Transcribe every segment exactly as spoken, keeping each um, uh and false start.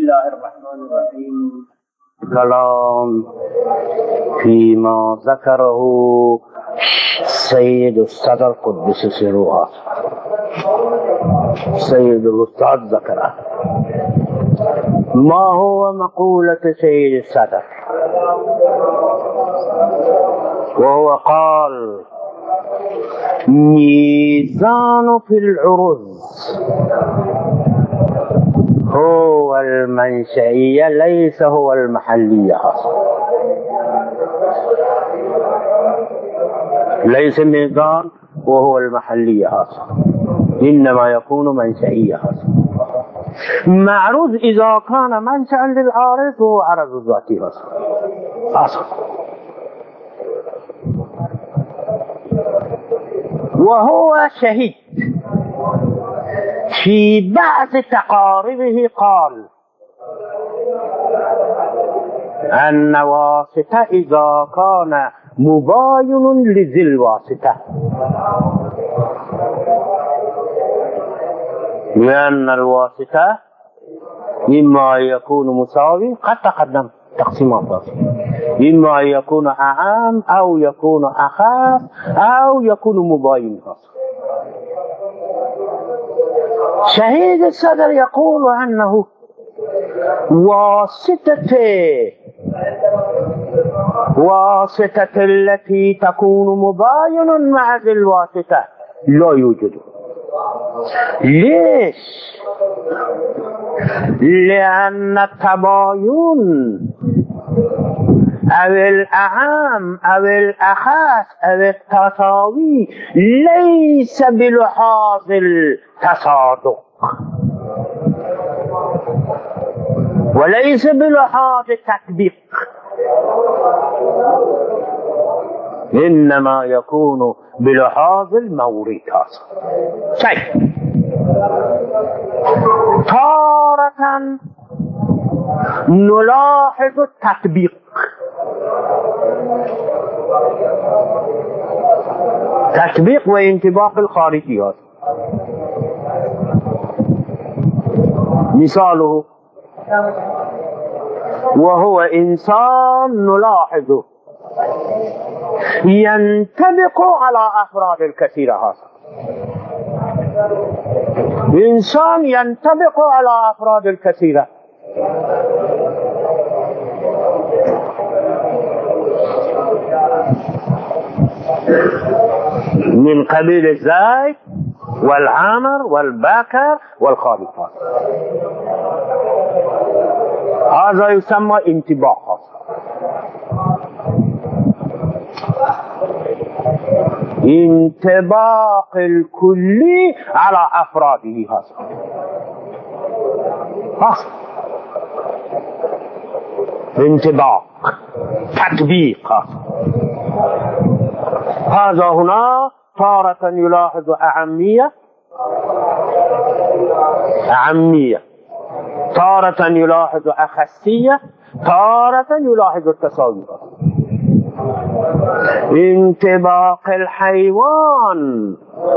الله الرحمن الرحيم. كلام فيما ذكره سيد الصدر قدس سروها، سيد الأستاذ ذكره. ما هو مقولة سيد الصدر؟ وهو قال: ميزان في العروض هو المنشئية ليس هو المحلية. ليس ميزان وهو المحلية، إنما يكون منشئية. معروض إذا كان منشأ للعارض هو عرض ذاتي أصلا، وهو شهيد في بعض تقاربه قال أن واسطة إذا كان مباين لذي الواسطة، لأن الواسطة إما يكون مساوي، قد تقدم تقسيمات، إما يكون أعام أو يكون أخف أو يكون مباين. شهيد الصدر يقول أنه واسطة واسطة التي تكون مباين مع ذي الواسطة لا يوجد. ليش؟ لأن التباين أو الأعام أو الأخص أو التساوي ليس بلحاظ التصادق وليس بلحاظ التطبيق، إنما يكون بلحاظ المورد. شيء تارة نلاحظ التطبيق، تطبيق وانطباق الخارجيات. مثاله: وهو إنسان نلاحظه ينطبق على أفراد الكثيرة. إنسان ينطبق على أفراد الكثيرة، من قبيل الزيد والعامر والبكر والخالقات. هذا يسمى انطباق. انطباق الكلي على أفراده. هذا انطباق، تطبيق. هذا هنا تارة يلاحظ أهمية أهمية تارة يلاحظ أخصية، تارة يلاحظ التساوي. انطباق الحيوان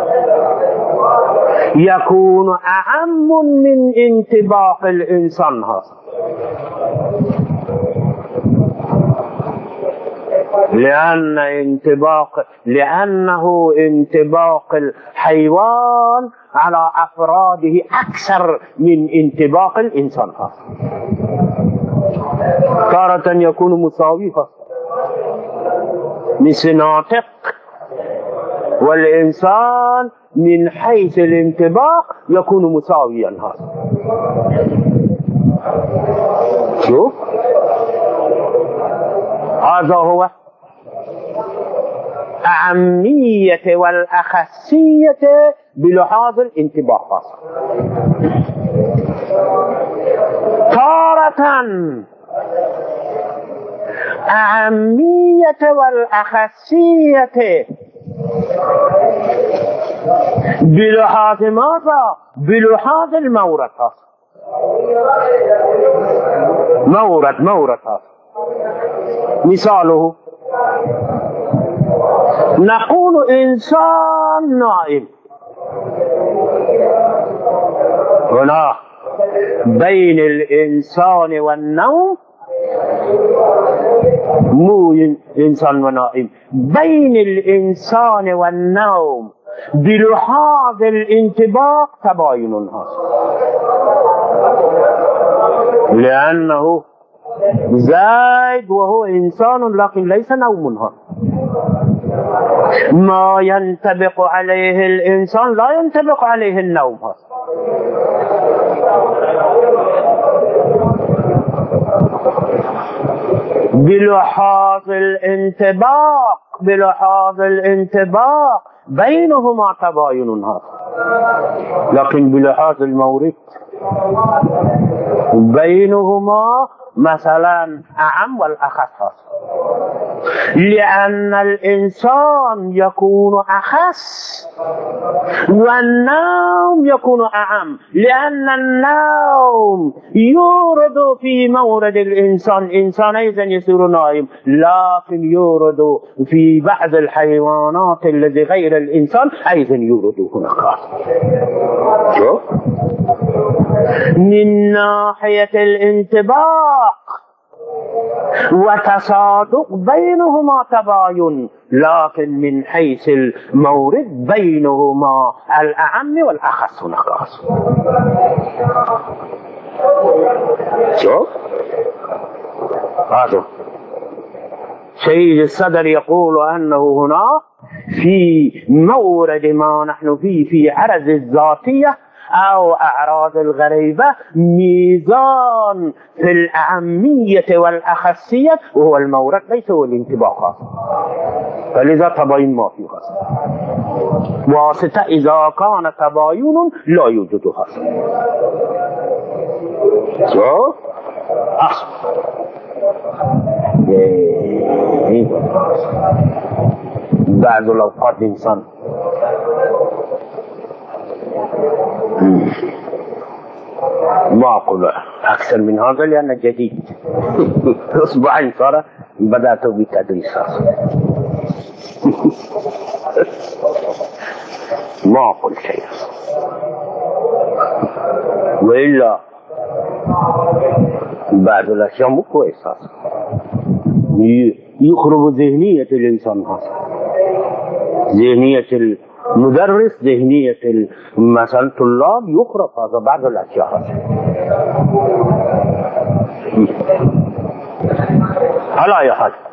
يكون أعم من انطباق الإنسان. لأن انطباق لأنه انطباق الحيوان على أفراده أكثر من انطباق الإنسان. تارة يكون مساوي، مثل ناطق، والإنسان من حيث الانطباق يكون مساويا. شوف، هذا هو أهمية والأخصية بلحاظ الانطباق. تارة أهمية والأخصية بلحاظ ماذا؟ بلحاظ المورد. مورد مورد مثاله: نقول إنسان نائم، هنا بين الإنسان والنوم مو إنسان ونائم، بين الإنسان والنوم بلحاظ الانطباق تباين هست، لأنه زيد وهو إنسان لكن ليس نوم هست. ما ينطبق عليه الإنسان لا ينطبق عليه النوم هست. بلحاظ الانطباق بلحاظ الانطباق بينهما تباين هست، لكن بلحاظ المورد بينهما مثلا أعم والأخص هست، لأن الإنسان يكون أخص والنوم يكون أعم، لأن النوم يورد في مورد الإنسان، إنسان أيضا يصير نائم، لكن يورد في بعض الحيوانات الذي غير الإنسان أيضا يورد هناك. شوف من ناحية الانطباق وتصادق بينهما تباين، لكن من حيث المورد بينهما الأعم والأخص هناك. شوف هذا سيد الصدر يقول أنه هنا في مورد ما نحن فيه في عرض الذاتية أو أعراض الغريبة ميزان في الأهمية والأخصية، وهو المورد ليس هو الانطباقات، فلذا تباين ما فيه خاص. واسطة إذا كان تباين لا يوجد خاص. شوف أصل بعض الأوقات إنسان ما أقول أكثر من هذا لأنه جديد. أسبوعين صار بدأت بالتدريس. ما أقول شيء، وإلا بعض الأشياء مو كويسة يخرب ذهنية الإنسان، ذهنية المدرس، ذهنية مثلا الطلاب يخرب هذا بعض الأشياء. على أي حال